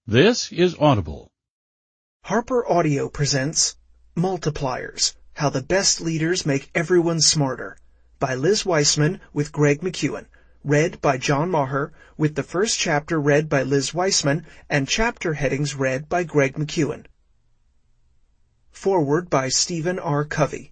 This is Audible. Harper Audio presents Multipliers, How the Best Leaders Make Everyone Smarter, by Liz Wiseman with Greg McKeown, read by John Maher, with the first chapter read by Liz Wiseman and chapter headings read by Greg McKeown. Foreword by Stephen R. Covey.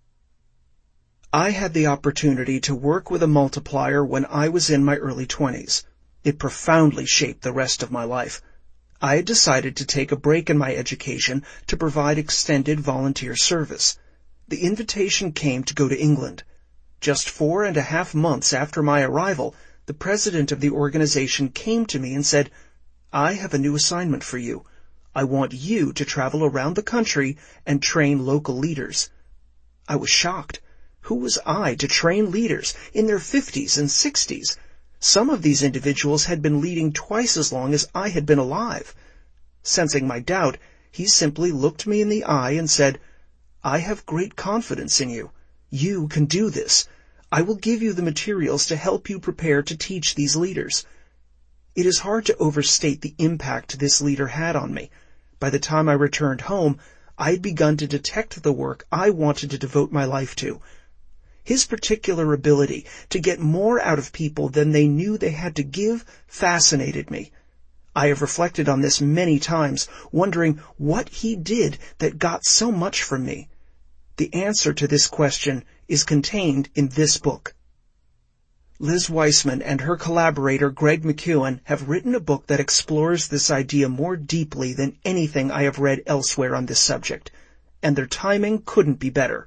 I had the opportunity to work with a multiplier when I was in my early 20s. It profoundly shaped the rest of my life. I had decided to take a break in my education to provide extended volunteer service. The invitation came to go to England. Just 4.5 months after my arrival, the president of the organization came to me and said, "I have a new assignment for you. I want you to travel around the country and train local leaders." I was shocked. Who was I to train leaders in their 50s and 60s? Some of these individuals had been leading twice as long as I had been alive. Sensing my doubt, he simply looked me in the eye and said, "I have great confidence in you. You can do this. I will give you the materials to help you prepare to teach these leaders." It is hard to overstate the impact this leader had on me. By the time I returned home, I had begun to detect the work I wanted to devote my life to. His particular ability to get more out of people than they knew they had to give fascinated me. I have reflected on this many times, wondering what he did that got so much from me. The answer to this question is contained in this book. Liz Wiseman and her collaborator Greg McKeown have written a book that explores this idea more deeply than anything I have read elsewhere on this subject, and their timing couldn't be better.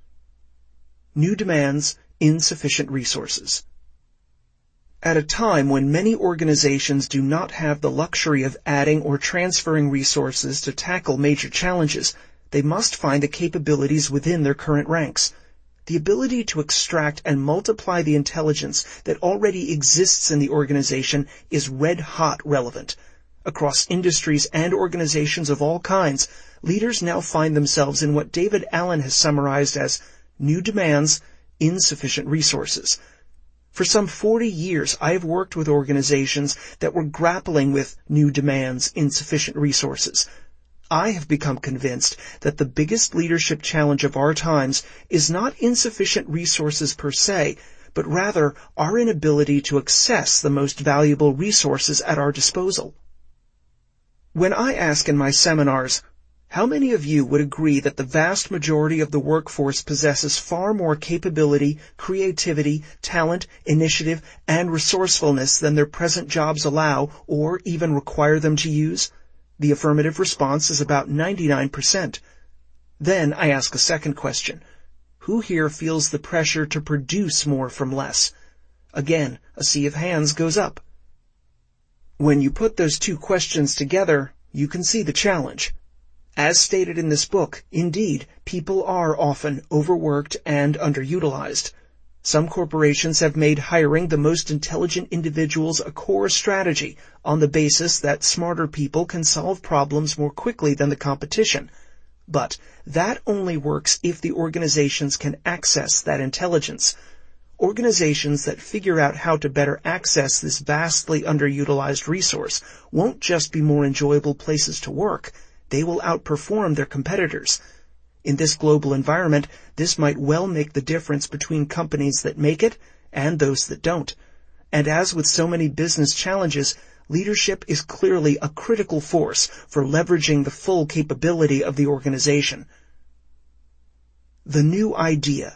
New Demands, Insufficient Resources. At a time when many organizations do not have the luxury of adding or transferring resources to tackle major challenges, they must find the capabilities within their current ranks. The ability to extract and multiply the intelligence that already exists in the organization is red-hot relevant. Across industries and organizations of all kinds, leaders now find themselves in what David Allen has summarized as new demands, insufficient resources. For some 40 years, I have worked with organizations that were grappling with new demands, insufficient resources. I have become convinced that the biggest leadership challenge of our times is not insufficient resources per se, but rather our inability to access the most valuable resources at our disposal. When I ask in my seminars, how many of you would agree that the vast majority of the workforce possesses far more capability, creativity, talent, initiative, and resourcefulness than their present jobs allow or even require them to use? The affirmative response is about 99%. Then I ask a second question. Who here feels the pressure to produce more from less? Again, a sea of hands goes up. When you put those two questions together, you can see the challenge. As stated in this book, indeed, people are often overworked and underutilized. Some corporations have made hiring the most intelligent individuals a core strategy on the basis that smarter people can solve problems more quickly than the competition. But that only works if the organizations can access that intelligence. Organizations that figure out how to better access this vastly underutilized resource won't just be more enjoyable places to work. They will outperform their competitors. In this global environment, this might well make the difference between companies that make it and those that don't. And as with so many business challenges, leadership is clearly a critical force for leveraging the full capability of the organization. The new idea.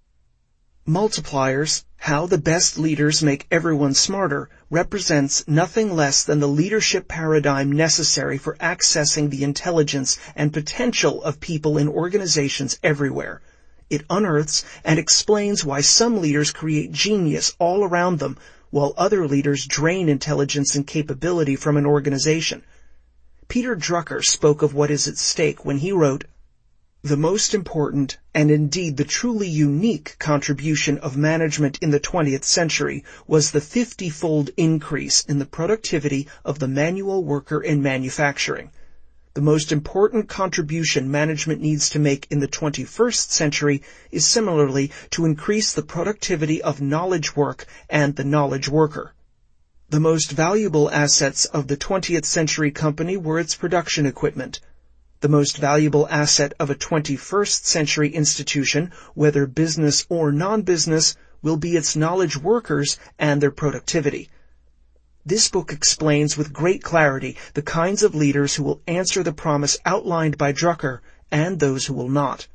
Multipliers, How the Best Leaders Make Everyone Smarter, represents nothing less than the leadership paradigm necessary for accessing the intelligence and potential of people in organizations everywhere. It unearths and explains why some leaders create genius all around them, while other leaders drain intelligence and capability from an organization. Peter Drucker spoke of what is at stake when he wrote, "The most important, and indeed the truly unique contribution of management in the 20th century was the 50-fold increase in the productivity of the manual worker in manufacturing. The most important contribution management needs to make in the 21st century is similarly to increase the productivity of knowledge work and the knowledge worker." The most valuable assets of the 20th century company were its production equipment. The most valuable asset of a 21st century institution, whether business or non-business, will be its knowledge workers and their productivity. This book explains with great clarity the kinds of leaders who will answer the promise outlined by Drucker and those who will not.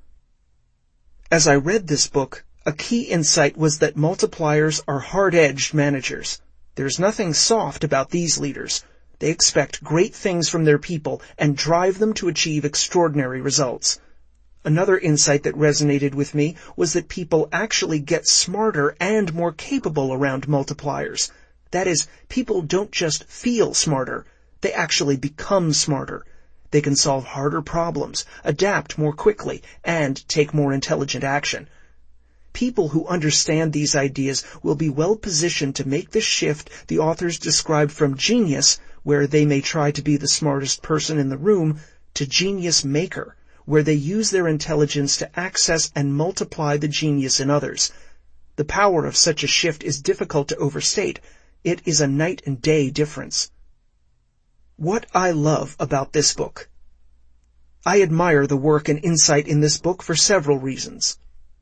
As I read this book, a key insight was that multipliers are hard-edged managers. There's nothing soft about these leaders. They expect great things from their people and drive them to achieve extraordinary results. Another insight that resonated with me was that people actually get smarter and more capable around multipliers. That is, people don't just feel smarter, they actually become smarter. They can solve harder problems, adapt more quickly, and take more intelligent action. People who understand these ideas will be well positioned to make the shift the authors describe from genius, where they may try to be the smartest person in the room, to genius maker, where they use their intelligence to access and multiply the genius in others. The power of such a shift is difficult to overstate. It is a night and day difference. What I love about this book. I admire the work and insight in this book for several reasons.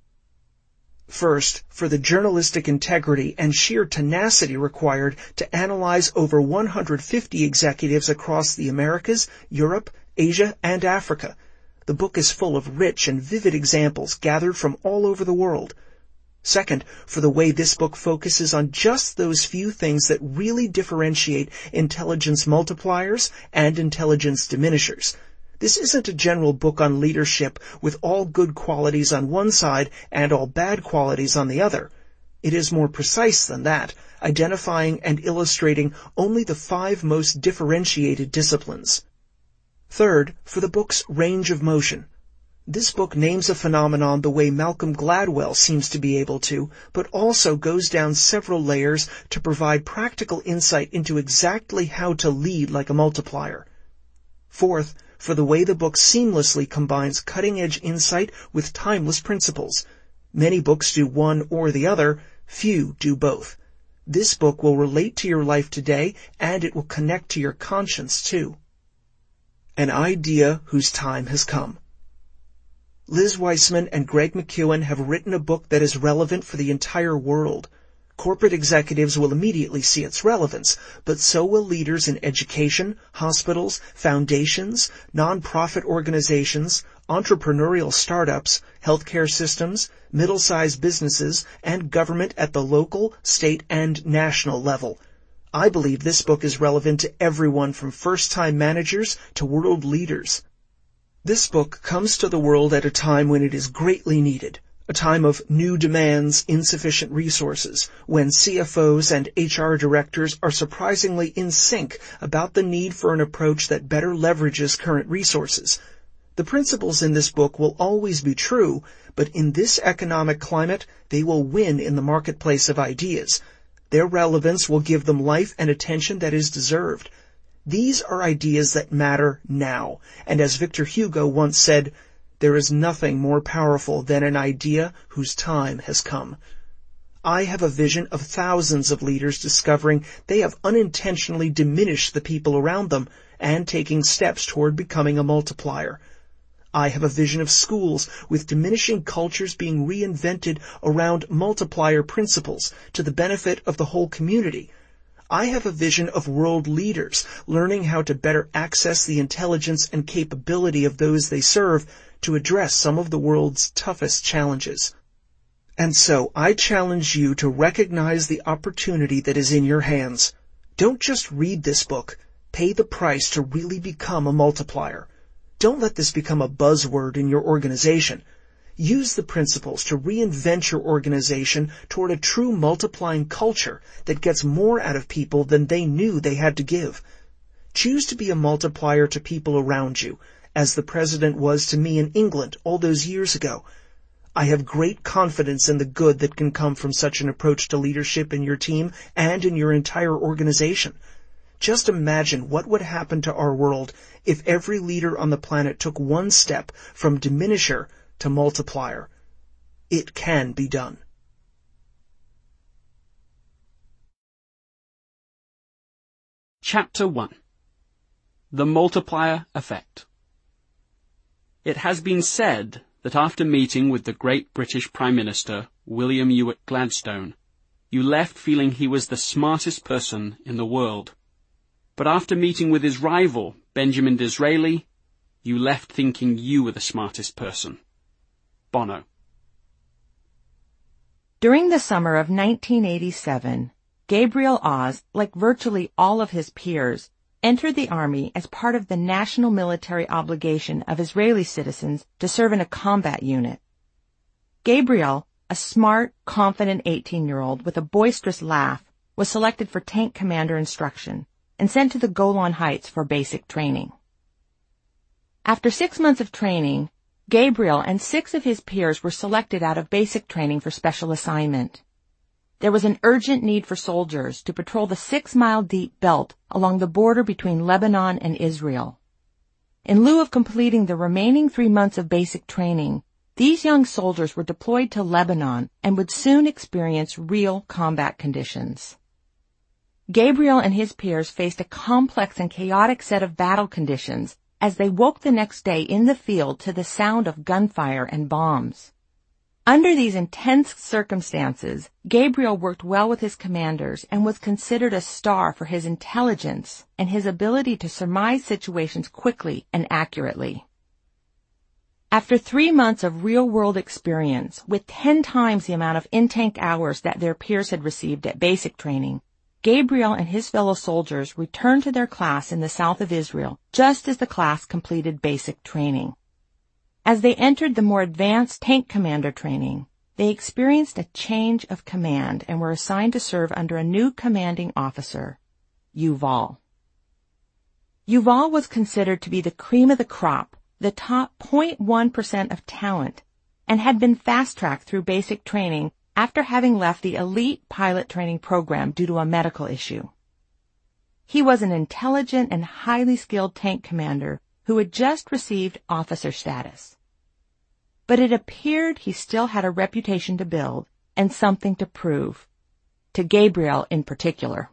First, for the journalistic integrity and sheer tenacity required to analyze over 150 executives across the Americas, Europe, Asia, and Africa. The book is full of rich and vivid examples gathered from all over the world. Second, for the way this book focuses on just those few things that really differentiate intelligence multipliers and intelligence diminishers. This isn't a general book on leadership with all good qualities on one side and all bad qualities on the other. It is more precise than that, identifying and illustrating only the 5 most differentiated disciplines. Third, for the book's range of motion. This book names a phenomenon the way Malcolm Gladwell seems to be able to, but also goes down several layers to provide practical insight into exactly how to lead like a multiplier. Fourth, for the way the book seamlessly combines cutting-edge insight with timeless principles. Many books do one or the other, few do both. This book will relate to your life today, and it will connect to your conscience too. An idea whose time has come. Liz Weissman and Greg McKeown have written a book that is relevant for the entire world. Corporate executives will immediately see its relevance, but so will leaders in education, hospitals, foundations, non-profit organizations, entrepreneurial startups, healthcare systems, middle-sized businesses, and government at the local, state, and national level. I believe this book is relevant to everyone from first-time managers to world leaders. This book comes to the world at a time when it is greatly needed, a time of new demands, insufficient resources, when CFOs and HR directors are surprisingly in sync about the need for an approach that better leverages current resources. The principles in this book will always be true, but in this economic climate, they will win in the marketplace of ideas. Their relevance will give them life and attention that is deserved. These are ideas that matter now, and as Victor Hugo once said, there is nothing more powerful than an idea whose time has come. I have a vision of thousands of leaders discovering they have unintentionally diminished the people around them and taking steps toward becoming a multiplier. I have a vision of schools with diminishing cultures being reinvented around multiplier principles to the benefit of the whole community. I have a vision of world leaders learning how to better access the intelligence and capability of those they serve to address some of the world's toughest challenges. And so I challenge you to recognize the opportunity that is in your hands. Don't just read this book. Pay the price to really become a multiplier. Don't let this become a buzzword in your organization. Use the principles to reinvent your organization toward a true multiplying culture that gets more out of people than they knew they had to give. Choose to be a multiplier to people around you, as the president was to me in England all those years ago. I have great confidence in the good that can come from such an approach to leadership in your team and in your entire organization. Just imagine what would happen to our world if every leader on the planet took one step from diminisher to multiplier. It can be done. Chapter 1. The Multiplier Effect. It has been said that after meeting with the great British Prime Minister, William Ewart Gladstone, you left feeling he was the smartest person in the world. But after meeting with his rival, Benjamin Disraeli, you left thinking you were the smartest person. Bono. During the summer of 1987, Gabriel Oz, like virtually all of his peers, entered the Army as part of the national military obligation of Israeli citizens to serve in a combat unit. Gabriel, a smart, confident 18-year-old with a boisterous laugh, was selected for tank commander instruction and sent to the Golan Heights for basic training. After 6 months of training, Gabriel and 6 of his peers were selected out of basic training for special assignment. There was an urgent need for soldiers to patrol the 6-mile-deep belt along the border between Lebanon and Israel. In lieu of completing the remaining 3 months of basic training, these young soldiers were deployed to Lebanon and would soon experience real combat conditions. Gabriel and his peers faced a complex and chaotic set of battle conditions as they woke the next day in the field to the sound of gunfire and bombs. Under these intense circumstances, Gabriel worked well with his commanders and was considered a star for his intelligence and his ability to surmise situations quickly and accurately. After 3 months of real-world experience, with 10 times the amount of in-tank hours that their peers had received at basic training, Gabriel and his fellow soldiers returned to their class in the south of Israel just as the class completed basic training. As they entered the more advanced tank commander training, they experienced a change of command and were assigned to serve under a new commanding officer, Yuval. Yuval was considered to be the cream of the crop, the top 0.1% of talent, and had been fast-tracked through basic training after having left the elite pilot training program due to a medical issue. He was an intelligent and highly skilled tank commander who had just received officer status. But it appeared he still had a reputation to build and something to prove, to Gabriel in particular.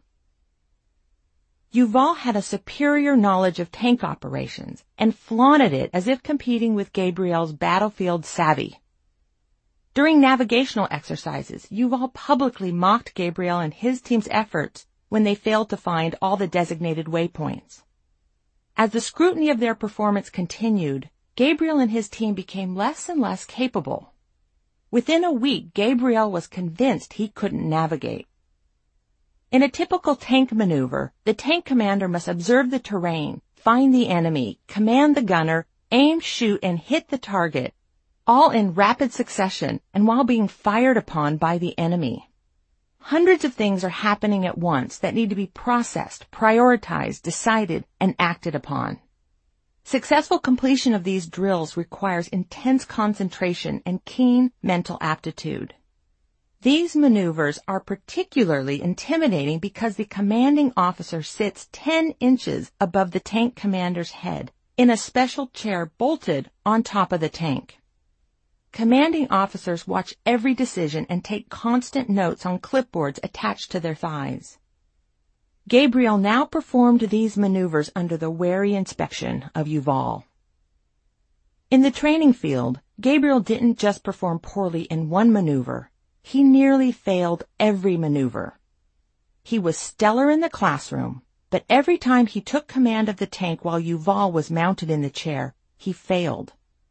Yuval had a superior knowledge of tank operations and flaunted it as if competing with Gabriel's battlefield savvy. During navigational exercises, Yuval publicly mocked Gabriel and his team's efforts when they failed to find all the designated waypoints. As the scrutiny of their performance continued, Gabriel and his team became less and less capable. Within a week, Gabriel was convinced he couldn't navigate. In a typical tank maneuver, the tank commander must observe the terrain, find the enemy, command the gunner, aim, shoot, and hit the target, all in rapid succession and while being fired upon by the enemy. Hundreds of things are happening at once that need to be processed, prioritized, decided, and acted upon. Successful completion of these drills requires intense concentration and keen mental aptitude. These maneuvers are particularly intimidating because the commanding officer sits 10 inches above the tank commander's head in a special chair bolted on top of the tank. Commanding officers watch every decision and take constant notes on clipboards attached to their thighs. Gabriel now performed these maneuvers under the wary inspection of Yuval. In the training field, Gabriel didn't just perform poorly in one maneuver. He nearly failed every maneuver. He was stellar in the classroom, but every time he took command of the tank while Yuval was mounted in the chair, he failed.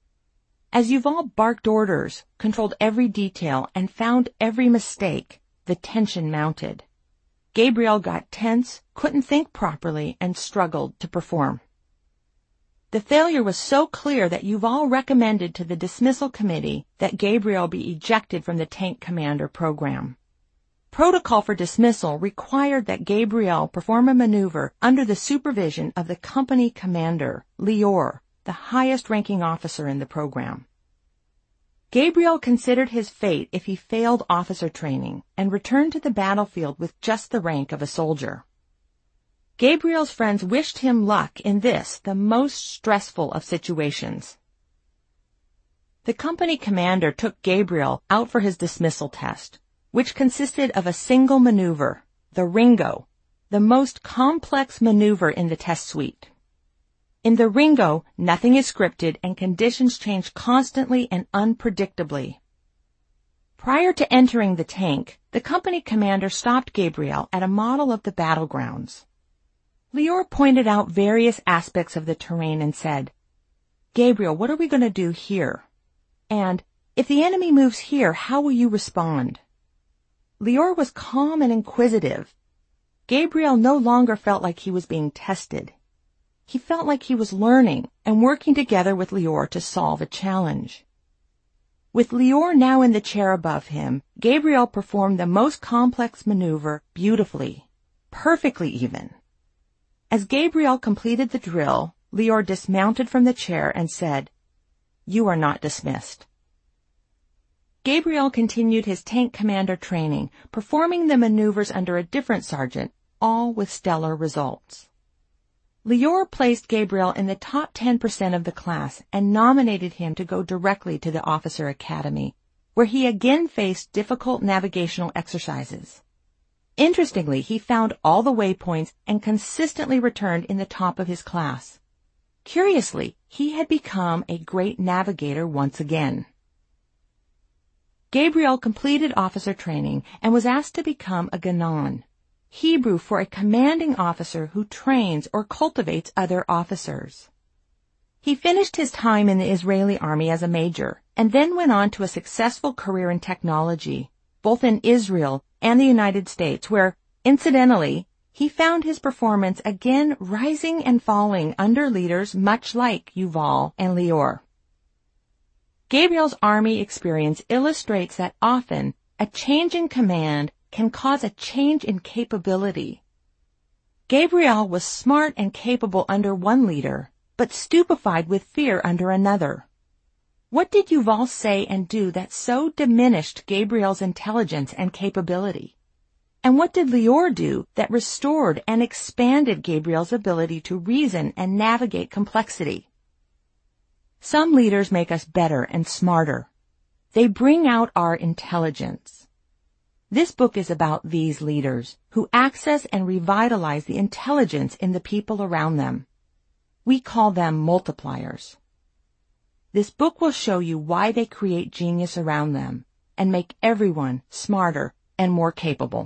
As Yuval barked orders, controlled every detail, and found every mistake, the tension mounted. Gabriel got tense, couldn't think properly, and struggled to perform. The failure was so clear that Yuval recommended to the dismissal committee that Gabriel be ejected from the tank commander program. Protocol for dismissal required that Gabriel perform a maneuver under the supervision of the company commander, Lior, the highest-ranking officer in the program. Gabriel considered his fate if he failed officer training and returned to the battlefield with just the rank of a soldier. Gabriel's friends wished him luck in this, the most stressful of situations. The company commander took Gabriel out for his dismissal test, which consisted of a single maneuver, the Ringo, the most complex maneuver in the test suite. In the Ringo, nothing is scripted and conditions change constantly and unpredictably. Prior to entering the tank, the company commander stopped Gabriel at a model of the battlegrounds. Lior pointed out various aspects of the terrain and said, "Gabriel, what are we going to do here? And if the enemy moves here, how will you respond?" Lior was calm and inquisitive. Gabriel no longer felt like he was being tested. He felt like he was learning and working together with Lior to solve a challenge. With Lior now in the chair above him, Gabriel performed the most complex maneuver beautifully, perfectly even. As Gabriel completed the drill, Lior dismounted from the chair and said, "You are not dismissed." Gabriel continued his tank commander training, performing the maneuvers under a different sergeant, all with stellar results. Lior placed Gabriel in the top 10% of the class and nominated him to go directly to the Officer Academy, where he again faced difficult navigational exercises. Interestingly, he found all the waypoints and consistently returned in the top of his class. Curiously, he had become a great navigator once again. Gabriel completed officer training and was asked to become a Ganon, Hebrew for a commanding officer who trains or cultivates other officers. He finished his time in the Israeli army as a major and then went on to a successful career in technology, both in Israel and the United States, where, incidentally, he found his performance again rising and falling under leaders much like Yuval and Lior. Gabriel's army experience illustrates that often a change in command can cause a change in capability. Gabriel was smart and capable under one leader, but stupefied with fear under another. What did Yuval say and do that so diminished Gabriel's intelligence and capability? And what did Lior do that restored and expanded Gabriel's ability to reason and navigate complexity? Some leaders make us better and smarter. They bring out our intelligence. This book is about these leaders who access and revitalize the intelligence in the people around them. We call them multipliers. This book will show you why they create genius around them and make everyone smarter and more capable.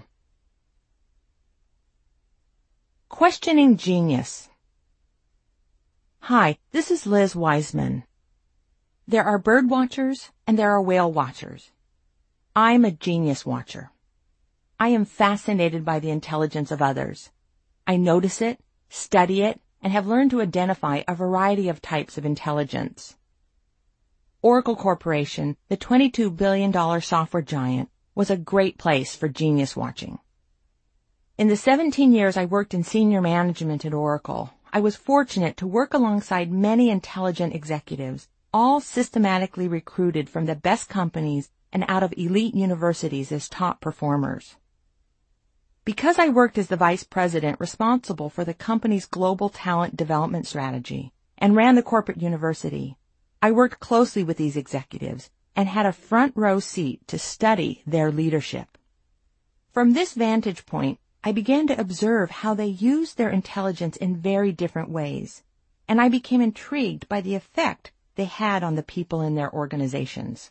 Questioning Genius. Hi, this is Liz Wiseman. There are bird watchers and there are whale watchers. I'm a genius watcher. I am fascinated by the intelligence of others. I notice it, study it, and have learned to identify a variety of types of intelligence. Oracle Corporation, the $22 billion software giant, was a great place for genius watching. In the 17 years I worked in senior management at Oracle, I was fortunate to work alongside many intelligent executives, all systematically recruited from the best companies and out of elite universities as top performers. Because I worked as the vice president responsible for the company's global talent development strategy and ran the corporate university, I worked closely with these executives and had a front row seat to study their leadership. From this vantage point, I began to observe how they used their intelligence in very different ways, and I became intrigued by the effect they had on the people in their organizations.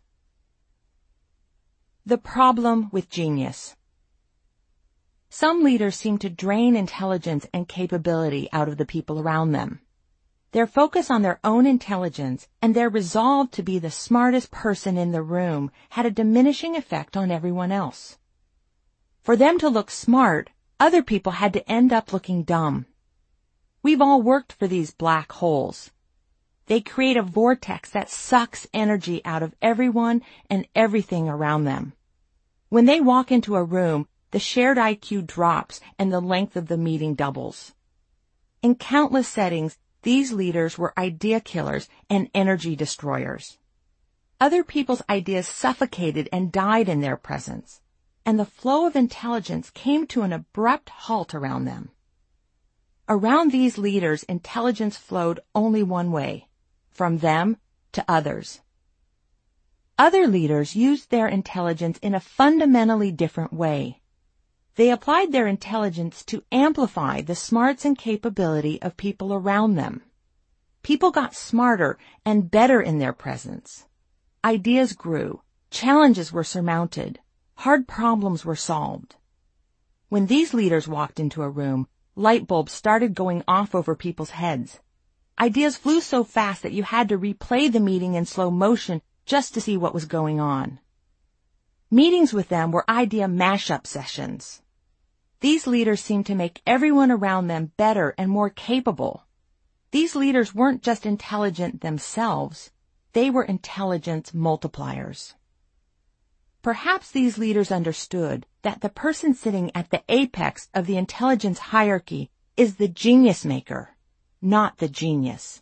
The problem with genius. Some leaders seem to drain intelligence and capability out of the people around them. Their focus on their own intelligence and their resolve to be the smartest person in the room had a diminishing effect on everyone else. For them to look smart, other people had to end up looking dumb. We've all worked for these black holes. They create a vortex that sucks energy out of everyone and everything around them. When they walk into a room, the shared IQ drops and the length of the meeting doubles. In countless settings, these leaders were idea killers and energy destroyers. Other people's ideas suffocated and died in their presence, and the flow of intelligence came to an abrupt halt around them. Around these leaders, intelligence flowed only one way, from them to others. Other leaders used their intelligence in a fundamentally different way. They applied their intelligence to amplify the smarts and capability of people around them. People got smarter and better in their presence. Ideas grew, challenges were surmounted, hard problems were solved. When these leaders walked into a room, light bulbs started going off over people's heads. Ideas flew so fast that you had to replay the meeting in slow motion just to see what was going on. Meetings with them were idea mashup sessions. These leaders seemed to make everyone around them better and more capable. These leaders weren't just intelligent themselves, they were intelligence multipliers. Perhaps these leaders understood that the person sitting at the apex of the intelligence hierarchy is the genius maker, not the genius.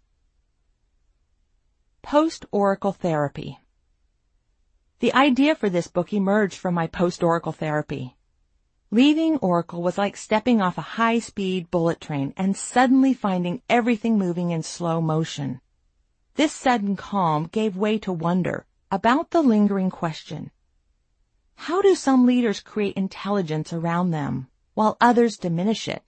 Post-Oracle therapy. The idea for this book emerged from my post-Oracle therapy. Leaving Oracle was like stepping off a high-speed bullet train and suddenly finding everything moving in slow motion. This sudden calm gave way to wonder about the lingering question: how do some leaders create intelligence around them while others diminish it?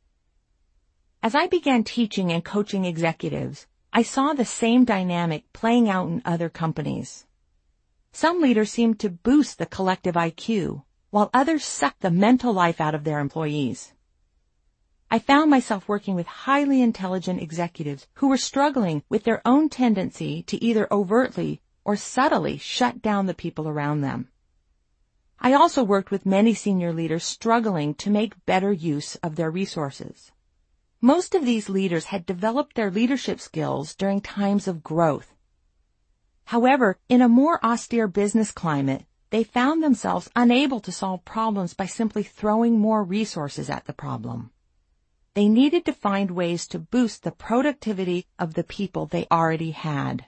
As I began teaching and coaching executives, I saw the same dynamic playing out in other companies. Some leaders seemed to boost the collective IQ, while others sucked the mental life out of their employees. I found myself working with highly intelligent executives who were struggling with their own tendency to either overtly or subtly shut down the people around them. I also worked with many senior leaders struggling to make better use of their resources. Most of these leaders had developed their leadership skills during times of growth. However, in a more austere business climate, they found themselves unable to solve problems by simply throwing more resources at the problem. They needed to find ways to boost the productivity of the people they already had.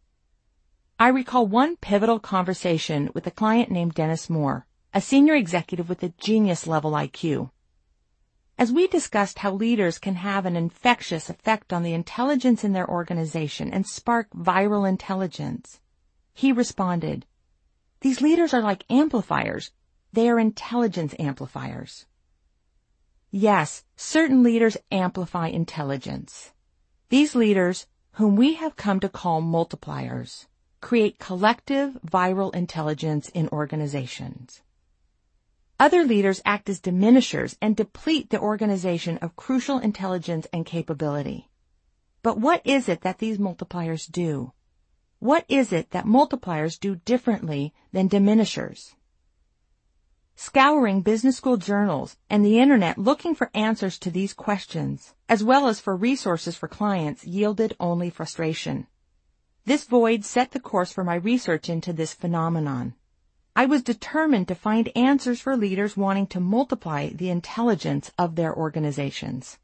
I recall one pivotal conversation with a client named Dennis Moore, a senior executive with a genius-level IQ. As we discussed how leaders can have an infectious effect on the intelligence in their organization and spark viral intelligence, he responded, "These leaders are like amplifiers. They are intelligence amplifiers." Yes, certain leaders amplify intelligence. These leaders, whom we have come to call multipliers, create collective viral intelligence in organizations. Other leaders act as diminishers and deplete the organization of crucial intelligence and capability. But what is it that these multipliers do? What is it that multipliers do differently than diminishers? Scouring business school journals and the internet looking for answers to these questions, as well as for resources for clients, yielded only frustration. This void set the course for my research into this phenomenon. I was determined to find answers for leaders wanting to multiply the intelligence of their organizations.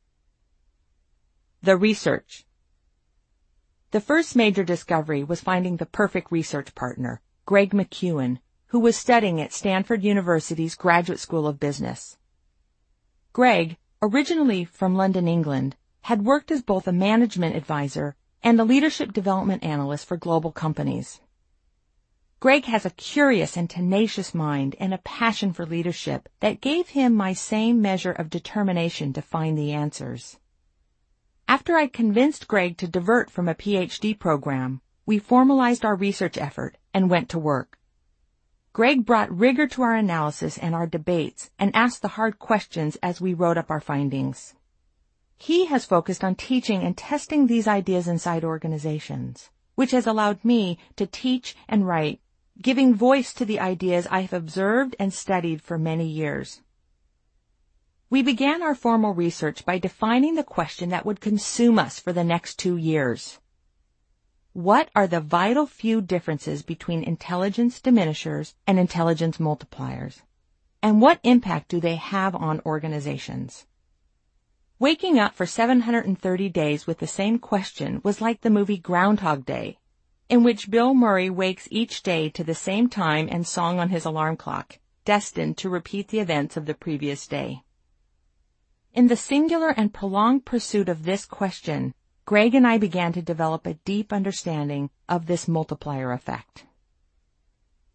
The research. The first major discovery was finding the perfect research partner, Greg McKeown, who was studying at Stanford University's Graduate School of Business. Greg, originally from London, England, had worked as both a management advisor and a leadership development analyst for global companies. Greg has a curious and tenacious mind and a passion for leadership that gave him my same measure of determination to find the answers. After I convinced Greg to divert from a PhD program, we formalized our research effort and went to work. Greg brought rigor to our analysis and our debates and asked the hard questions as we wrote up our findings. He has focused on teaching and testing these ideas inside organizations, which has allowed me to teach and write, giving voice to the ideas I have observed and studied for many years. We began our formal research by defining the question that would consume us for the next 2 years. What are the vital few differences between intelligence diminishers and intelligence multipliers? And what impact do they have on organizations? Waking up for 730 days with the same question was like the movie Groundhog Day, in which Bill Murray wakes each day to the same time and song on his alarm clock, destined to repeat the events of the previous day. In the singular and prolonged pursuit of this question, Greg and I began to develop a deep understanding of this multiplier effect.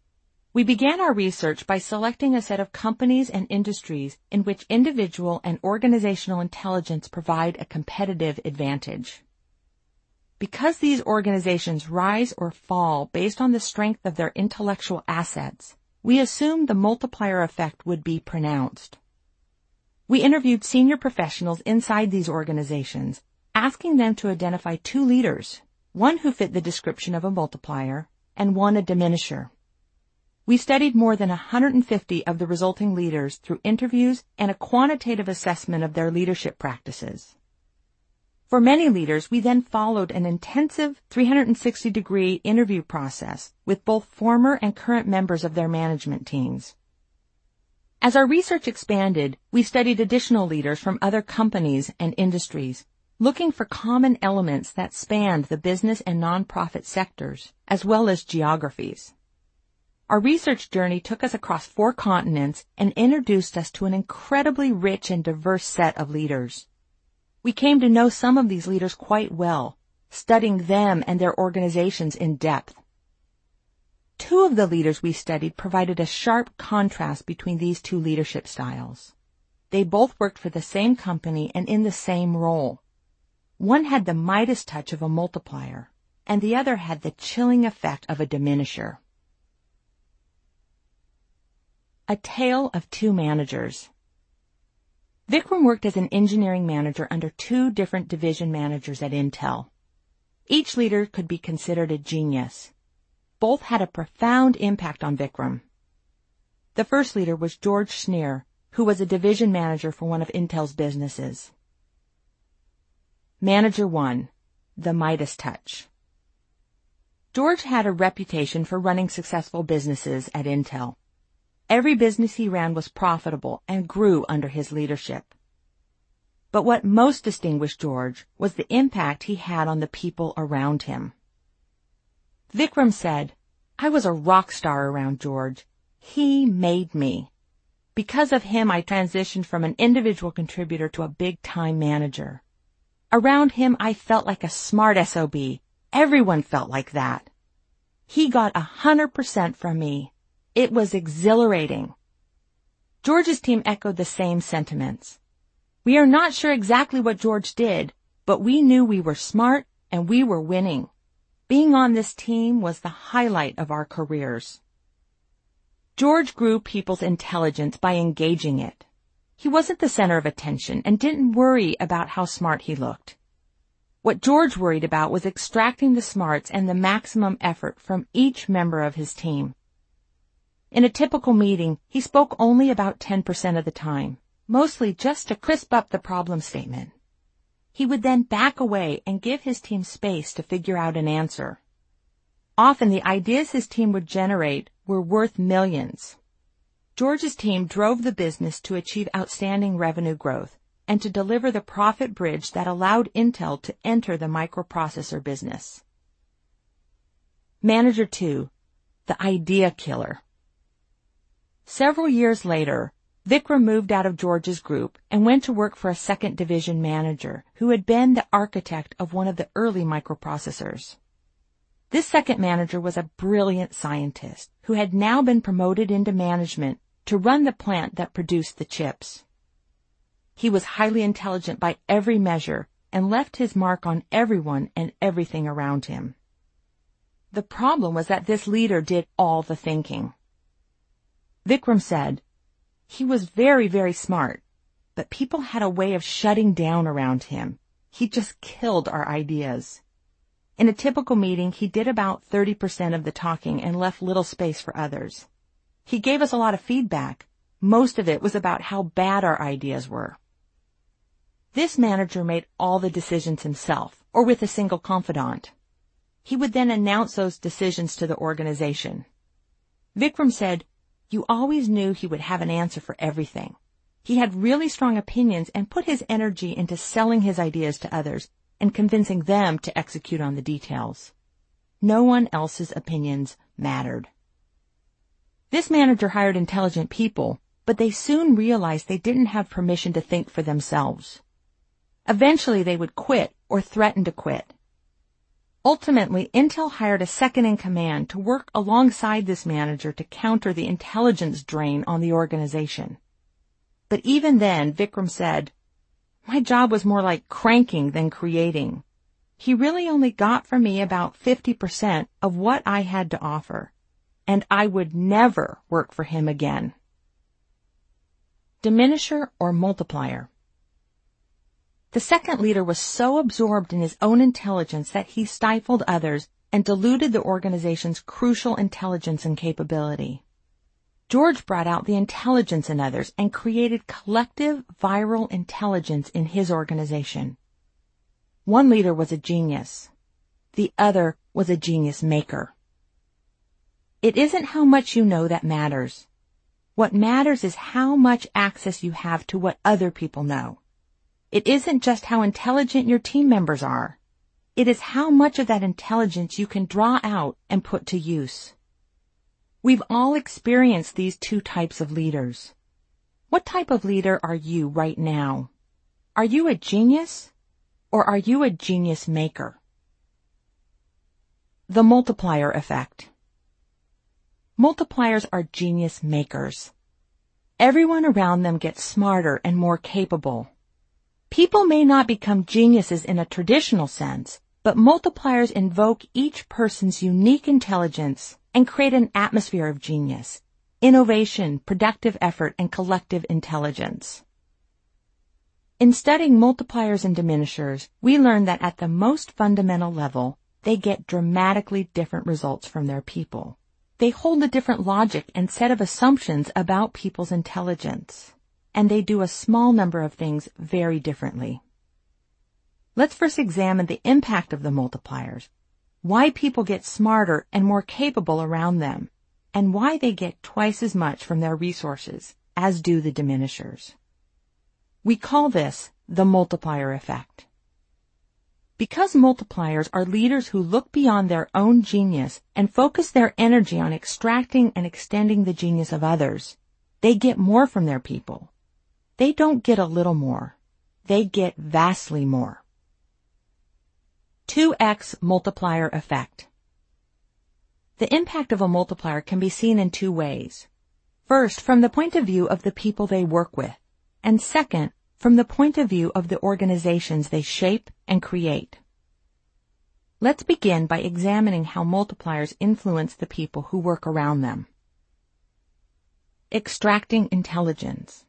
We began our research by selecting a set of companies and industries in which individual and organizational intelligence provide a competitive advantage. Because these organizations rise or fall based on the strength of their intellectual assets, we assumed the multiplier effect would be pronounced. We interviewed senior professionals inside these organizations, asking them to identify two leaders, one who fit the description of a multiplier and one a diminisher. We studied more than 150 of the resulting leaders through interviews and a quantitative assessment of their leadership practices. For many leaders, we then followed an intensive 360-degree interview process with both former and current members of their management teams. As our research expanded, we studied additional leaders from other companies and industries, looking for common elements that spanned the business and nonprofit sectors, as well as geographies. Our research journey took us across 4 continents and introduced us to an incredibly rich and diverse set of leaders. We came to know some of these leaders quite well, studying them and their organizations in depth. 2 of the leaders we studied provided a sharp contrast between these 2 leadership styles. They both worked for the same company and in the same role. One had the Midas touch of a multiplier, and the other had the chilling effect of a diminisher. A Tale of 2 Managers. Vikram worked as an engineering manager under 2 different division managers at Intel. Each leader could be considered a genius. Both had a profound impact on Vikram. The first leader was George Schneer, who was a division manager for one of Intel's businesses. Manager 1, the Midas touch. George had a reputation for running successful businesses at Intel. Every business he ran was profitable and grew under his leadership. But what most distinguished George was the impact he had on the people around him. Vikram said, "I was a rock star around George. He made me. Because of him, I transitioned from an individual contributor to a big-time manager. Around him, I felt like a smart SOB. Everyone felt like that. He got 100% from me. It was exhilarating." George's team echoed the same sentiments. "We are not sure exactly what George did, but we knew we were smart and we were winning. Being on this team was the highlight of our careers." George grew people's intelligence by engaging it. He wasn't the center of attention and didn't worry about how smart he looked. What George worried about was extracting the smarts and the maximum effort from each member of his team. In a typical meeting, he spoke only about 10% of the time, mostly just to crisp up the problem statement. He would then back away and give his team space to figure out an answer. Often the ideas his team would generate were worth millions. George's team drove the business to achieve outstanding revenue growth and to deliver the profit bridge that allowed Intel to enter the microprocessor business. Manager 2, the idea killer. Several years later, Vikram moved out of George's group and went to work for a second division manager who had been the architect of one of the early microprocessors. This second manager was a brilliant scientist who had now been promoted into management to run the plant that produced the chips. He was highly intelligent by every measure and left his mark on everyone and everything around him. The problem was that this leader did all the thinking. Vikram said, "He was very, very smart, but people had a way of shutting down around him. He just killed our ideas. In a typical meeting, he did about 30% of the talking and left little space for others. He gave us a lot of feedback. Most of it was about how bad our ideas were." This manager made all the decisions himself, or with a single confidant. He would then announce those decisions to the organization. Vikram said, "You always knew he would have an answer for everything. He had really strong opinions and put his energy into selling his ideas to others and convincing them to execute on the details. No one else's opinions mattered." This manager hired intelligent people, but they soon realized they didn't have permission to think for themselves. Eventually they would quit or threaten to quit. Ultimately, Intel hired a second-in-command to work alongside this manager to counter the intelligence drain on the organization. But even then, Vikram said, "My job was more like cranking than creating. He really only got from me about 50% of what I had to offer, and I would never work for him again." Diminisher or multiplier. The second leader was so absorbed in his own intelligence that he stifled others and diluted the organization's crucial intelligence and capability. George brought out the intelligence in others and created collective viral intelligence in his organization. One leader was a genius. The other was a genius maker. It isn't how much you know that matters. What matters is how much access you have to what other people know. It isn't just how intelligent your team members are. It is how much of that intelligence you can draw out and put to use. We've all experienced these two types of leaders. What type of leader are you right now? Are you a genius, or are you a genius maker? The multiplier effect. Multipliers are genius makers. Everyone around them gets smarter and more capable. People may not become geniuses in a traditional sense, but multipliers invoke each person's unique intelligence and create an atmosphere of genius, innovation, productive effort, and collective intelligence. In studying multipliers and diminishers, we learn that at the most fundamental level, they get dramatically different results from their people. They hold a different logic and set of assumptions about people's intelligence, and they do a small number of things very differently. Let's first examine the impact of the multipliers, why people get smarter and more capable around them, and why they get twice as much from their resources as do the diminishers. We call this the multiplier effect. Because multipliers are leaders who look beyond their own genius and focus their energy on extracting and extending the genius of others, they get more from their people. They don't get a little more. They get vastly more. 2x multiplier effect. The impact of a multiplier can be seen in two ways. First, from the point of view of the people they work with, and second, from the point of view of the organizations they shape and create. Let's begin by examining how multipliers influence the people who work around them. Extracting intelligence.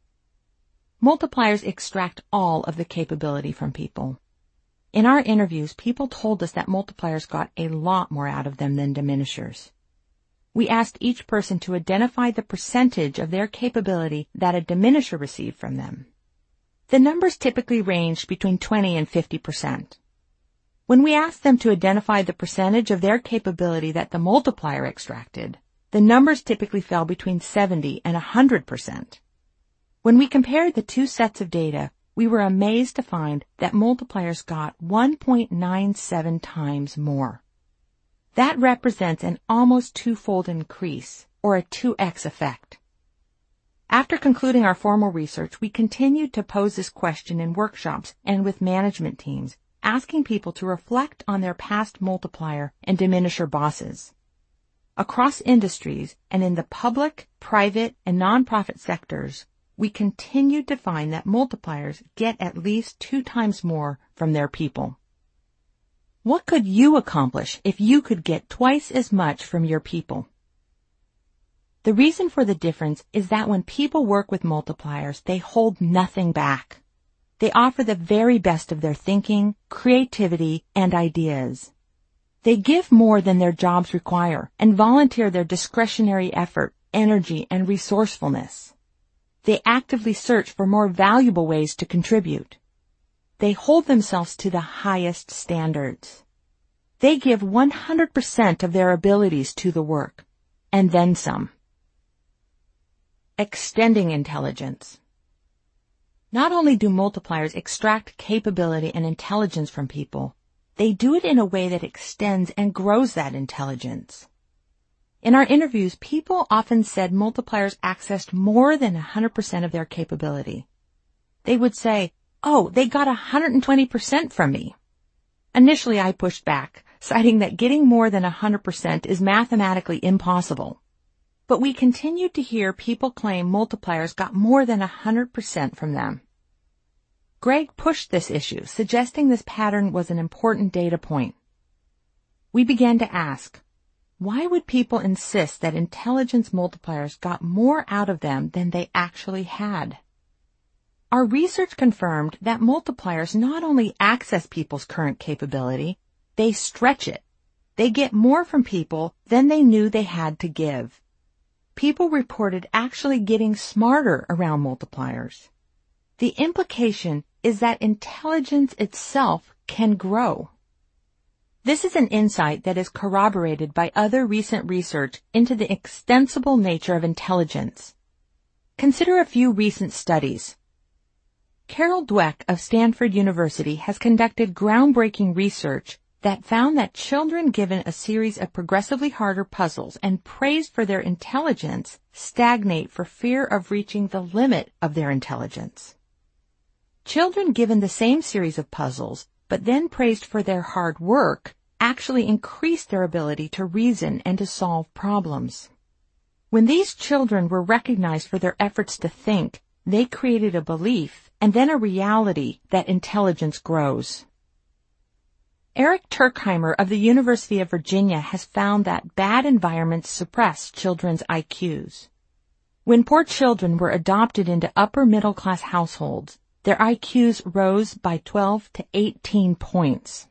Multipliers extract all of the capability from people. In our interviews, people told us that multipliers got a lot more out of them than diminishers. We asked each person to identify the percentage of their capability that a diminisher received from them. The numbers typically ranged between 20 and 50%. When we asked them to identify the percentage of their capability that the multiplier extracted, the numbers typically fell between 70 and 100%. When we compared the two sets of data, we were amazed to find that multipliers got 1.97 times more. That represents an almost twofold increase, or a 2x effect. After concluding our formal research, we continued to pose this question in workshops and with management teams, asking people to reflect on their past multiplier and diminisher bosses. Across industries and in the public, private, and nonprofit sectors, we continued to find that multipliers get at least 2 times more from their people. What could you accomplish if you could get twice as much from your people? The reason for the difference is that when people work with multipliers, they hold nothing back. They offer the very best of their thinking, creativity, and ideas. They give more than their jobs require and volunteer their discretionary effort, energy, and resourcefulness. They actively search for more valuable ways to contribute. They hold themselves to the highest standards. They give 100% of their abilities to the work, and then some. Extending intelligence. Not only do multipliers extract capability and intelligence from people, they do it in a way that extends and grows that intelligence. In our interviews, people often said multipliers accessed more than 100% of their capability. They would say, "Oh, they got 120% from me." Initially, I pushed back, citing that getting more than 100% is mathematically impossible. But we continued to hear people claim multipliers got more than 100% from them. Greg pushed this issue, suggesting this pattern was an important data point. We began to ask, why would people insist that intelligence multipliers got more out of them than they actually had? Our research confirmed that multipliers not only access people's current capability, they stretch it. They get more from people than they knew they had to give. People reported actually getting smarter around multipliers. The implication is that intelligence itself can grow. This is an insight that is corroborated by other recent research into the extensible nature of intelligence. Consider a few recent studies. Carol Dweck of Stanford University has conducted groundbreaking research that found that children given a series of progressively harder puzzles and praised for their intelligence stagnate for fear of reaching the limit of their intelligence. Children given the same series of puzzles, but then praised for their hard work, actually increased their ability to reason and to solve problems. When these children were recognized for their efforts to think, they created a belief and then a reality that intelligence grows. Eric Turkheimer of the University of Virginia has found that bad environments suppress children's IQs. When poor children were adopted into upper middle class households, their IQs rose by 12 to 18 points.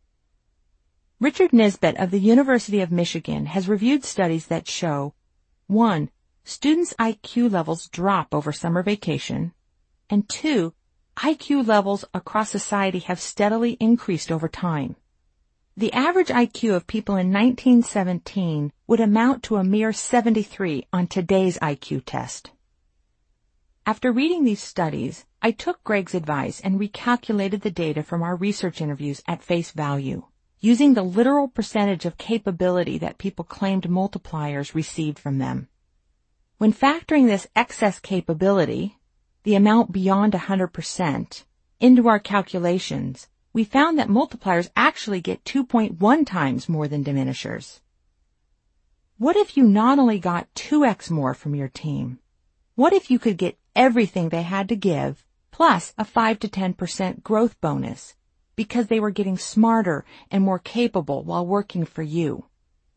Richard Nisbet of the University of Michigan has reviewed studies that show 1. Students' IQ levels drop over summer vacation, and 2. IQ levels across society have steadily increased over time. The average IQ of people in 1917 would amount to a mere 73 on today's IQ test. After reading these studies, I took Greg's advice and recalculated the data from our research interviews at face value, using the literal percentage of capability that people claimed multipliers received from them. When factoring this excess capability, the amount beyond 100%, into our calculations, we found that multipliers actually get 2.1 times more than diminishers. What if you not only got 2x more from your team? What if you could get everything they had to give, plus a 5 to 10% growth bonus, because they were getting smarter and more capable while working for you?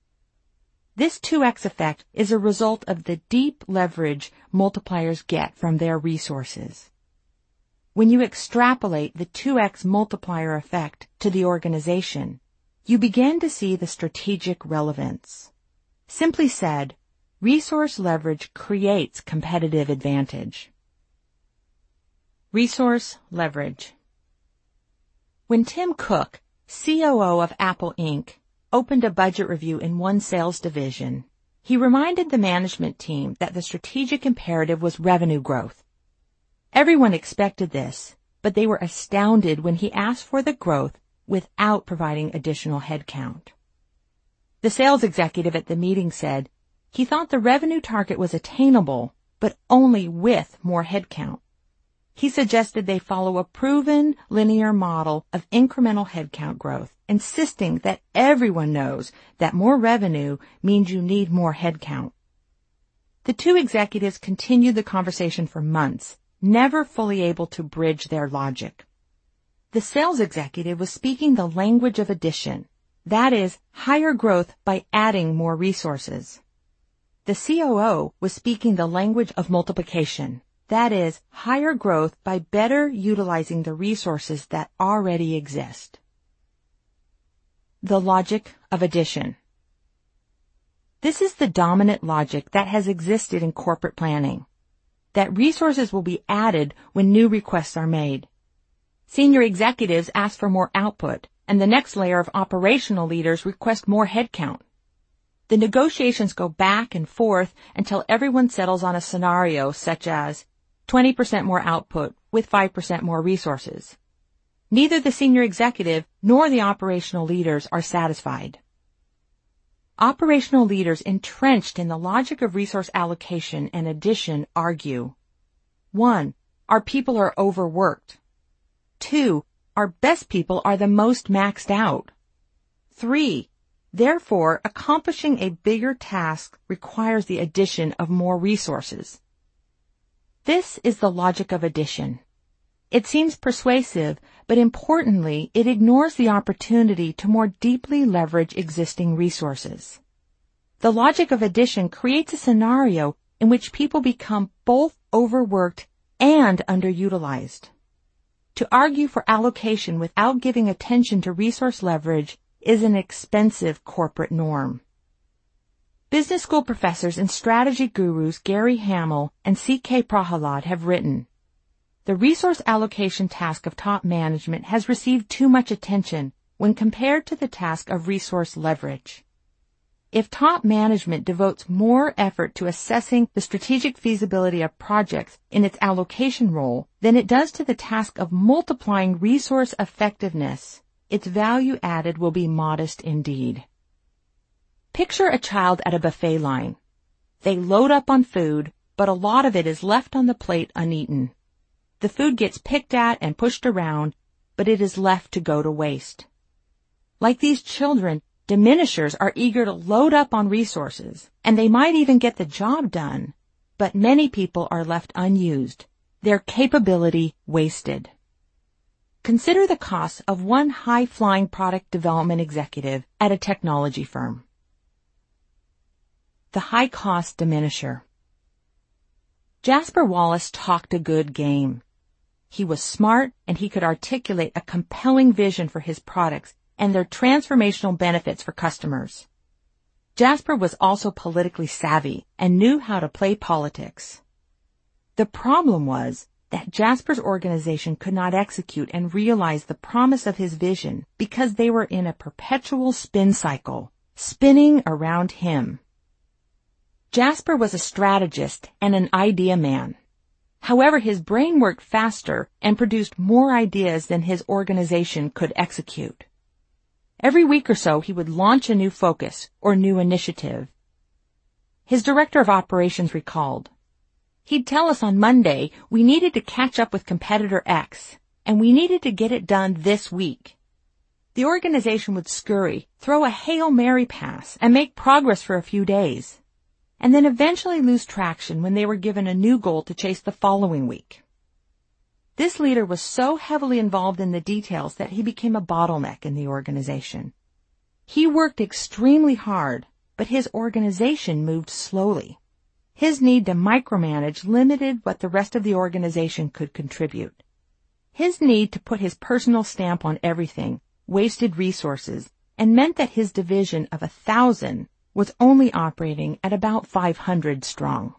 This 2x effect is a result of the deep leverage multipliers get from their resources. When you extrapolate the 2x multiplier effect to the organization, you begin to see the strategic relevance. Simply said, resource leverage creates competitive advantage. Resource leverage. When Tim Cook, COO of Apple Inc., opened a budget review in one sales division, he reminded the management team that the strategic imperative was revenue growth. Everyone expected this, but they were astounded when he asked for the growth without providing additional headcount. The sales executive at the meeting said he thought the revenue target was attainable, but only with more headcount. He suggested they follow a proven linear model of incremental headcount growth, insisting that everyone knows that more revenue means you need more headcount. The two executives continued the conversation for months, never fully able to bridge their logic. The sales executive was speaking the language of addition, that is, higher growth by adding more resources. The COO was speaking the language of multiplication, that is, higher growth by better utilizing the resources that already exist. The logic of addition. This is the dominant logic that has existed in corporate planning, that resources will be added when new requests are made. Senior executives ask for more output, and the next layer of operational leaders request more headcount. The negotiations go back and forth until everyone settles on a scenario such as 20% more output with 5% more resources. Neither the senior executive nor the operational leaders are satisfied. Operational leaders entrenched in the logic of resource allocation and addition argue: 1. Our people are overworked. 2. our best people are the most maxed out. 3. Therefore, accomplishing a bigger task requires the addition of more resources. This is the logic of addition. It seems persuasive, but importantly, it ignores the opportunity to more deeply leverage existing resources. The logic of addition creates a scenario in which people become both overworked and underutilized. To argue for allocation without giving attention to resource leverage is an expensive corporate norm. Business school professors and strategy gurus Gary Hamel and C.K. Prahalad have written, "The resource allocation task of top management has received too much attention when compared to the task of resource leverage. If top management devotes more effort to assessing the strategic feasibility of projects in its allocation role than it does to the task of multiplying resource effectiveness, its value added will be modest indeed." Picture a child at a buffet line. They load up on food, but a lot of it is left on the plate uneaten. The food gets picked at and pushed around, but it is left to go to waste. Like these children, diminishers are eager to load up on resources, and they might even get the job done, but many people are left unused, their capability wasted. Consider the costs of one high-flying product development executive at a technology firm. The high-cost diminisher. Jasper Wallace talked a good game. He was smart, and he could articulate a compelling vision for his products and their transformational benefits for customers. Jasper was also politically savvy and knew how to play politics. The problem was that Jasper's organization could not execute and realize the promise of his vision because they were in a perpetual spin cycle, spinning around him. Jasper was a strategist and an idea man. However, his brain worked faster and produced more ideas than his organization could execute. Every week or so, he would launch a new focus or new initiative. His director of operations recalled, "He'd tell us on Monday we needed to catch up with competitor X, and we needed to get it done this week. The organization would scurry, throw a Hail Mary pass, and make progress for a few days, and then eventually lose traction when they were given a new goal to chase the following week." This leader was so heavily involved in the details that he became a bottleneck in the organization. He worked extremely hard, but his organization moved slowly. His need to micromanage limited what the rest of the organization could contribute. His need to put his personal stamp on everything wasted resources and meant that his division of 1,000 was only operating at about 500 strong.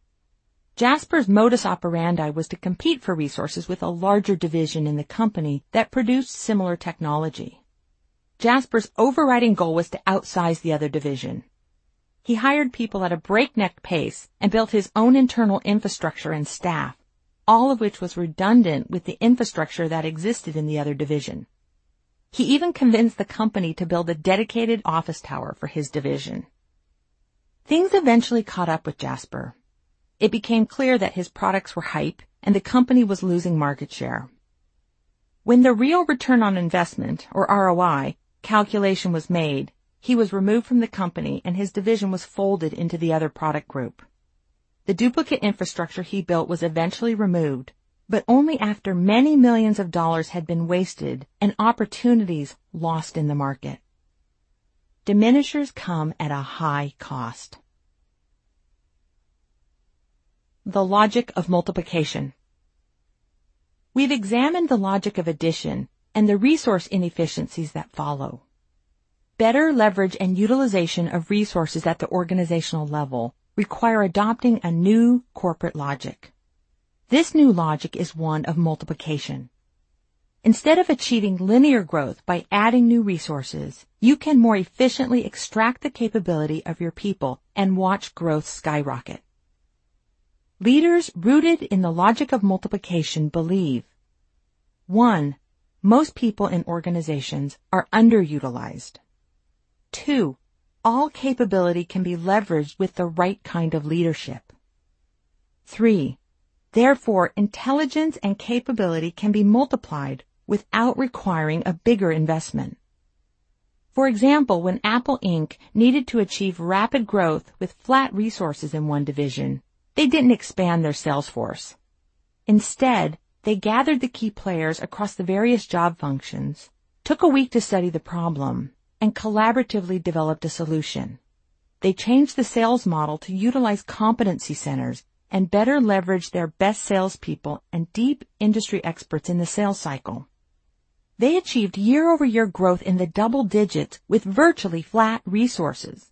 Jasper's modus operandi was to compete for resources with a larger division in the company that produced similar technology. Jasper's overriding goal was to outsize the other division. He hired people at a breakneck pace and built his own internal infrastructure and staff, all of which was redundant with the infrastructure that existed in the other division. He even convinced the company to build a dedicated office tower for his division. Things eventually caught up with Jasper. It became clear that his products were hype and the company was losing market share. When the real return on investment, or ROI, calculation was made, he was removed from the company and his division was folded into the other product group. The duplicate infrastructure he built was eventually removed, but only after many millions of dollars had been wasted and opportunities lost in the market. Diminishers come at a high cost. The logic of multiplication. We've examined the logic of addition and the resource inefficiencies that follow. Better leverage and utilization of resources at the organizational level require adopting a new corporate logic. This new logic is one of multiplication. Instead of achieving linear growth by adding new resources, you can more efficiently extract the capability of your people and watch growth skyrocket. Leaders rooted in the logic of multiplication believe: 1. Most people in organizations are underutilized. 2. All capability can be leveraged with the right kind of leadership. 3. Therefore, intelligence and capability can be multiplied without requiring a bigger investment. For example, when Apple Inc. needed to achieve rapid growth with flat resources in one division, they didn't expand their sales force. Instead, they gathered the key players across the various job functions, took a week to study the problem, and collaboratively developed a solution. They changed the sales model to utilize competency centers and better leverage their best salespeople and deep industry experts in the sales cycle. They achieved year-over-year growth in the double digits with virtually flat resources.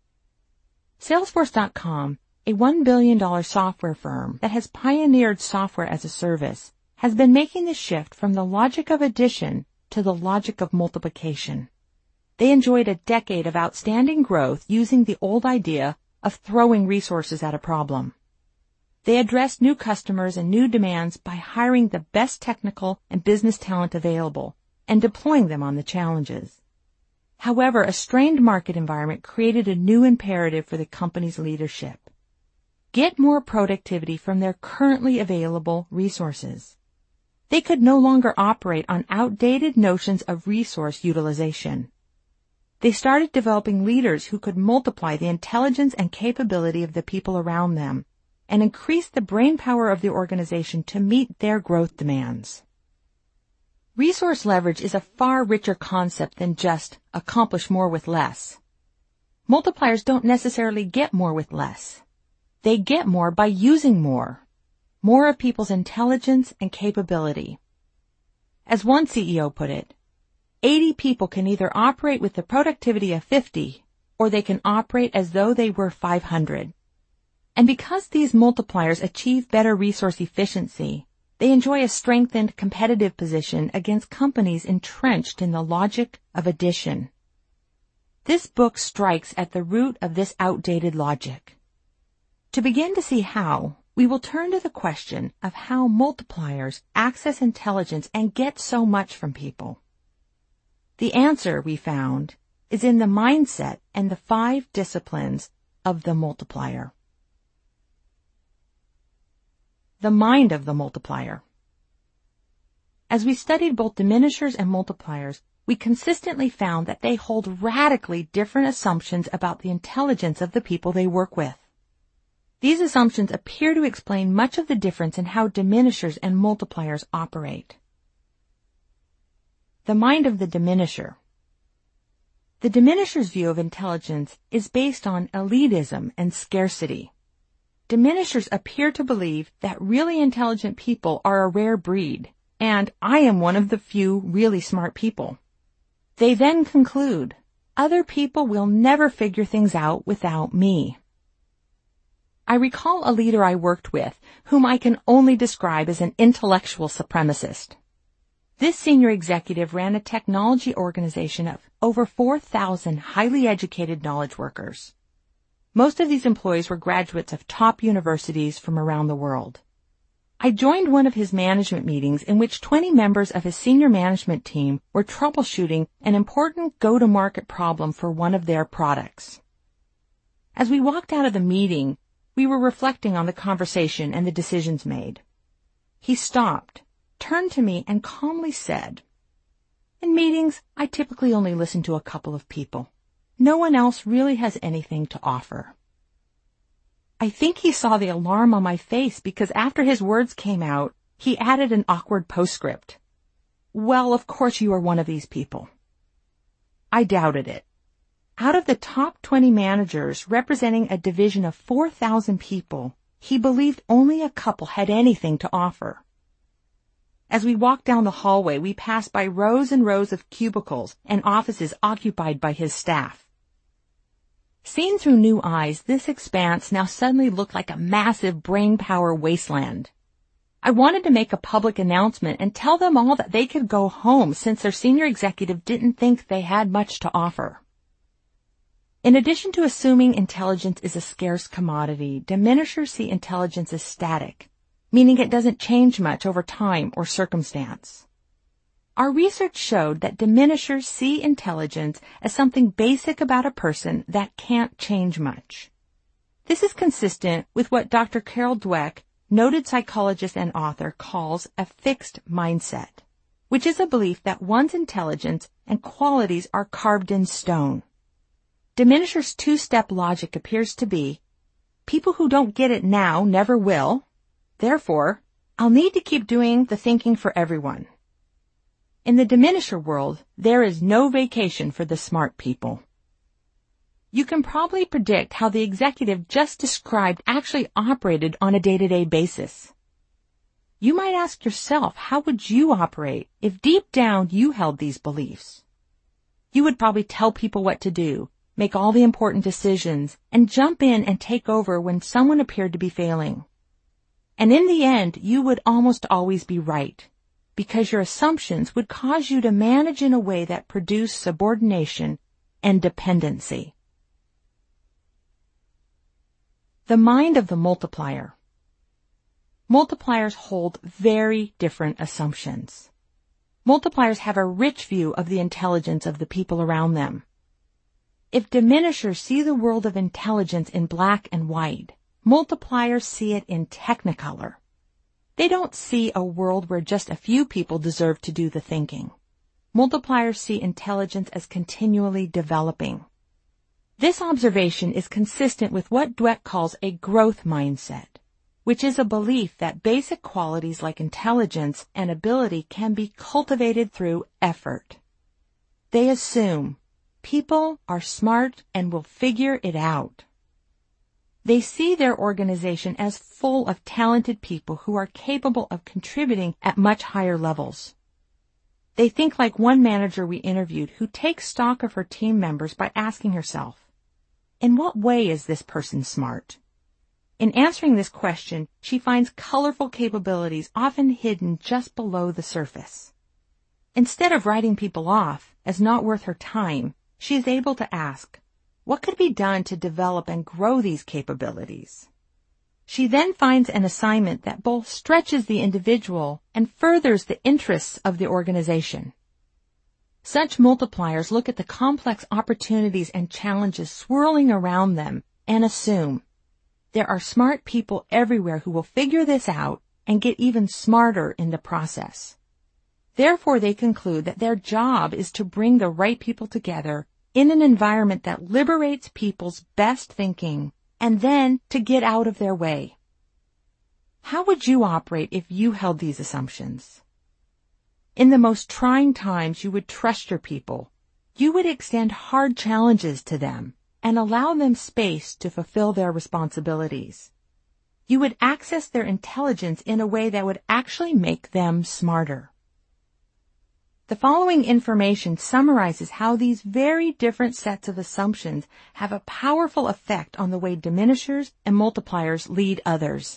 Salesforce.com, a $1 billion software firm that has pioneered software as a service, has been making the shift from the logic of addition to the logic of multiplication. They enjoyed a decade of outstanding growth using the old idea of throwing resources at a problem. They addressed new customers and new demands by hiring the best technical and business talent available and deploying them on the challenges. However, a strained market environment created a new imperative for the company's leadership. Get more productivity from their currently available resources. They could no longer operate on outdated notions of resource utilization. They started developing leaders who could multiply the intelligence and capability of the people around them and increase the brainpower of the organization to meet their growth demands. Resource leverage is a far richer concept than just accomplish more with less. Multipliers don't necessarily get more with less. They get more by using more of people's intelligence and capability. As one CEO put it, 80 people can either operate with the productivity of 50, or they can operate as though they were 500. And because these multipliers achieve better resource efficiency, they enjoy a strengthened competitive position against companies entrenched in the logic of addition. This book strikes at the root of this outdated logic. To begin to see how, we will turn to the question of how multipliers access intelligence and get so much from people. The answer, we found, is in the mindset and the 5 disciplines of the multiplier. The mind of the multiplier. As we studied both diminishers and multipliers, we consistently found that they hold radically different assumptions about the intelligence of the people they work with. These assumptions appear to explain much of the difference in how diminishers and multipliers operate. The mind of the diminisher. The diminisher's view of intelligence is based on elitism and scarcity. Diminishers appear to believe that really intelligent people are a rare breed, and I am one of the few really smart people. They then conclude, other people will never figure things out without me. I recall a leader I worked with, whom I can only describe as an intellectual supremacist. This senior executive ran a technology organization of over 4,000 highly educated knowledge workers. Most of these employees were graduates of top universities from around the world. I joined one of his management meetings in which 20 members of his senior management team were troubleshooting an important go-to-market problem for one of their products. As we walked out of the meeting, we were reflecting on the conversation and the decisions made. He stopped, turned to me, and calmly said, "In meetings, I typically only listen to a couple of people. No one else really has anything to offer." I think he saw the alarm on my face because after his words came out, he added an awkward postscript. "Well, of course you are one of these people." I doubted it. Out of the top 20 managers representing a division of 4,000 people, he believed only a couple had anything to offer. As we walked down the hallway, we passed by rows and rows of cubicles and offices occupied by his staff. Seen through new eyes, this expanse now suddenly looked like a massive brain power wasteland. I wanted to make a public announcement and tell them all that they could go home since their senior executive didn't think they had much to offer. In addition to assuming intelligence is a scarce commodity, diminishers see intelligence as static, meaning it doesn't change much over time or circumstance. Our research showed that diminishers see intelligence as something basic about a person that can't change much. This is consistent with what Dr. Carol Dweck, noted psychologist and author, calls a fixed mindset, which is a belief that one's intelligence and qualities are carved in stone. Diminisher's two-step logic appears to be, people who don't get it now never will, therefore, I'll need to keep doing the thinking for everyone. In the diminisher world, there is no vacation for the smart people. You can probably predict how the executive just described actually operated on a day-to-day basis. You might ask yourself, how would you operate if deep down you held these beliefs? You would probably tell people what to do, make all the important decisions, and jump in and take over when someone appeared to be failing. And in the end, you would almost always be right, because your assumptions would cause you to manage in a way that produced subordination and dependency. The mind of the multiplier. Multipliers hold very different assumptions. Multipliers have a rich view of the intelligence of the people around them. If diminishers see the world of intelligence in black and white, multipliers see it in technicolor. They don't see a world where just a few people deserve to do the thinking. Multipliers see intelligence as continually developing. This observation is consistent with what Dweck calls a growth mindset, which is a belief that basic qualities like intelligence and ability can be cultivated through effort. They assume people are smart and will figure it out. They see their organization as full of talented people who are capable of contributing at much higher levels. They think like one manager we interviewed who takes stock of her team members by asking herself, in what way is this person smart? In answering this question, she finds colorful capabilities often hidden just below the surface. Instead of writing people off as not worth her time, she is able to ask, what could be done to develop and grow these capabilities? She then finds an assignment that both stretches the individual and furthers the interests of the organization. Such multipliers look at the complex opportunities and challenges swirling around them and assume there are smart people everywhere who will figure this out and get even smarter in the process. Therefore, they conclude that their job is to bring the right people together in an environment that liberates people's best thinking and then to get out of their way. How would you operate if you held these assumptions? In the most trying times, you would trust your people. You would extend hard challenges to them and allow them space to fulfill their responsibilities. You would access their intelligence in a way that would actually make them smarter. The following information summarizes how these very different sets of assumptions have a powerful effect on the way diminishers and multipliers lead others.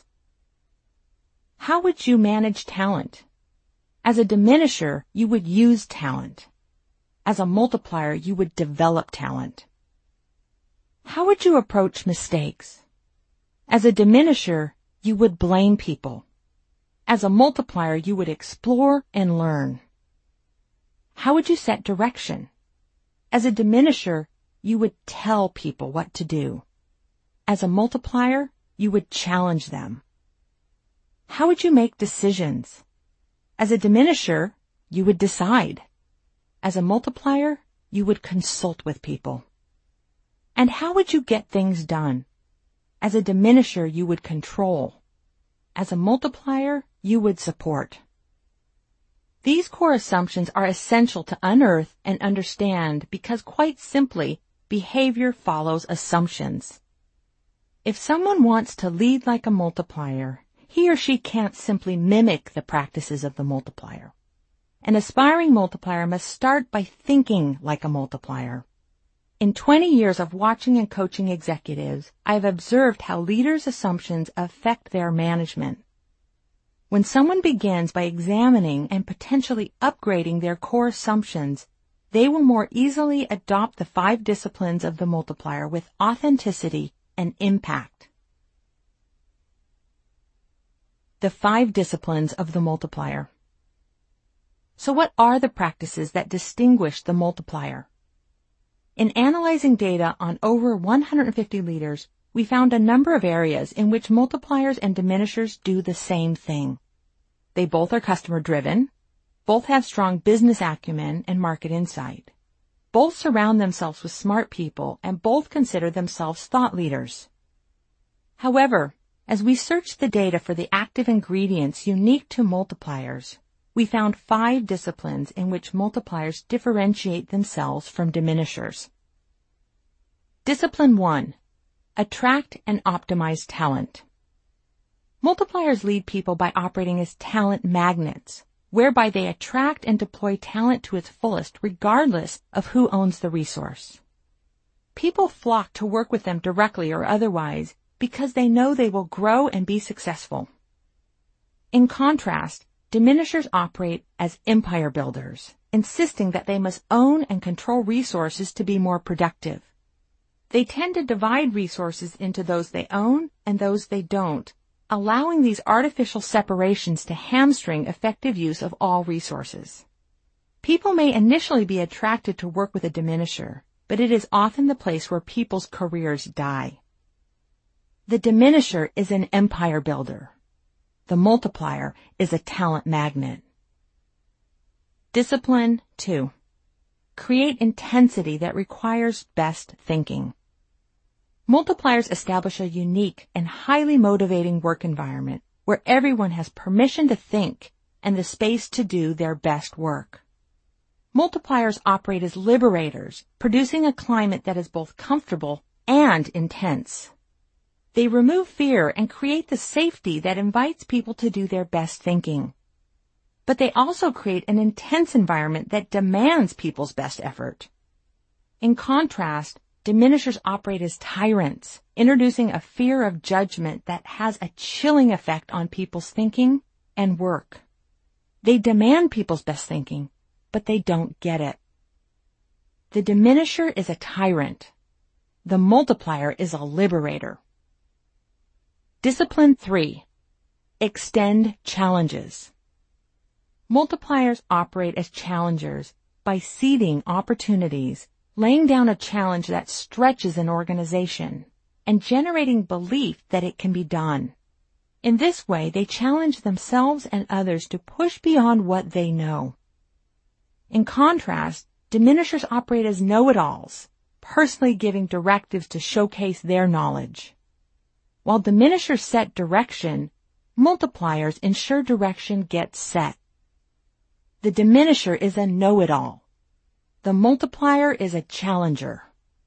How would you manage talent? As a diminisher, you would use talent. As a multiplier, you would develop talent. How would you approach mistakes? As a diminisher, you would blame people. As a multiplier, you would explore and learn. How would you set direction? As a diminisher, you would tell people what to do. As a multiplier, you would challenge them. How would you make decisions? As a diminisher, you would decide. As a multiplier, you would consult with people. And how would you get things done? As a diminisher, you would control. As a multiplier, you would support. These core assumptions are essential to unearth and understand because, quite simply, behavior follows assumptions. If someone wants to lead like a multiplier, he or she can't simply mimic the practices of the multiplier. An aspiring multiplier must start by thinking like a multiplier. In 20 years of watching and coaching executives, I have observed how leaders' assumptions affect their management. When someone begins by examining and potentially upgrading their core assumptions, they will more easily adopt the 5 disciplines of the multiplier with authenticity and impact. The 5 disciplines of the multiplier. So what are the practices that distinguish the multiplier? In analyzing data on over 150 leaders, we found a number of areas in which multipliers and diminishers do the same thing. They both are customer-driven. Both have strong business acumen and market insight. Both surround themselves with smart people, and both consider themselves thought leaders. However, as we searched the data for the active ingredients unique to multipliers, we found 5 disciplines in which multipliers differentiate themselves from diminishers. Discipline 1. Attract and optimize talent. Multipliers lead people by operating as talent magnets, whereby they attract and deploy talent to its fullest regardless of who owns the resource. People flock to work with them directly or otherwise because they know they will grow and be successful. In contrast, diminishers operate as empire builders, insisting that they must own and control resources to be more productive. They tend to divide resources into those they own and those they don't, allowing these artificial separations to hamstring effective use of all resources. People may initially be attracted to work with a diminisher, but it is often the place where people's careers die. The diminisher is an empire builder. The multiplier is a talent magnet. Discipline 2. Create intensity that requires best thinking. Multipliers establish a unique and highly motivating work environment where everyone has permission to think and the space to do their best work. Multipliers operate as liberators, producing a climate that is both comfortable and intense. They remove fear and create the safety that invites people to do their best thinking. But they also create an intense environment that demands people's best effort. In contrast, diminishers operate as tyrants, introducing a fear of judgment that has a chilling effect on people's thinking and work. They demand people's best thinking, but they don't get it. The diminisher is a tyrant. The multiplier is a liberator. Discipline 3. Extend challenges. Multipliers operate as challengers by seeding opportunities, laying down a challenge that stretches an organization, and generating belief that it can be done. In this way, they challenge themselves and others to push beyond what they know. In contrast, diminishers operate as know-it-alls, personally giving directives to showcase their knowledge. While diminishers set direction, multipliers ensure direction gets set. The diminisher is a know-it-all. The multiplier is a challenger.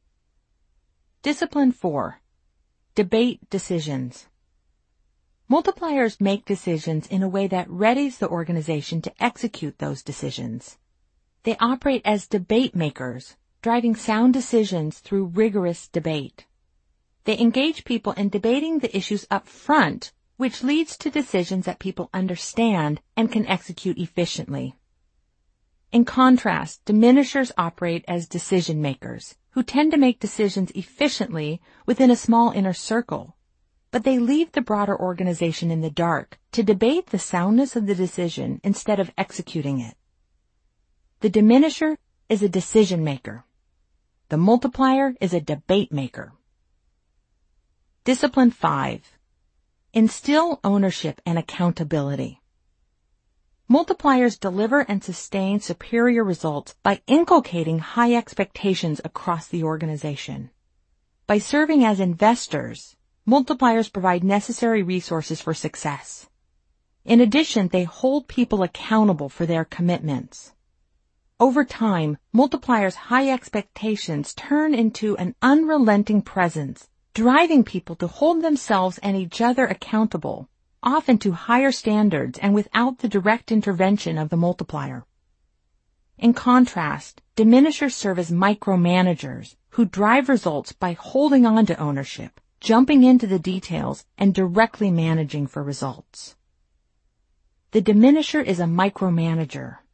Discipline 4. Debate decisions. Multipliers make decisions in a way that readies the organization to execute those decisions. They operate as debate makers, driving sound decisions through rigorous debate. They engage people in debating the issues up front, which leads to decisions that people understand and can execute efficiently. In contrast, diminishers operate as decision makers, who tend to make decisions efficiently within a small inner circle, but they leave the broader organization in the dark to debate the soundness of the decision instead of executing it. The diminisher is a decision maker. The multiplier is a debate maker. Discipline 5. Instill ownership and accountability. Multipliers deliver and sustain superior results by inculcating high expectations across the organization. By serving as investors, multipliers provide necessary resources for success. In addition, they hold people accountable for their commitments. Over time, multipliers' high expectations turn into an unrelenting presence, driving people to hold themselves and each other accountable, often to higher standards and without the direct intervention of the multiplier. In contrast, diminishers serve as micromanagers who drive results by holding on to ownership, jumping into the details, and directly managing for results. The diminisher is a micromanager.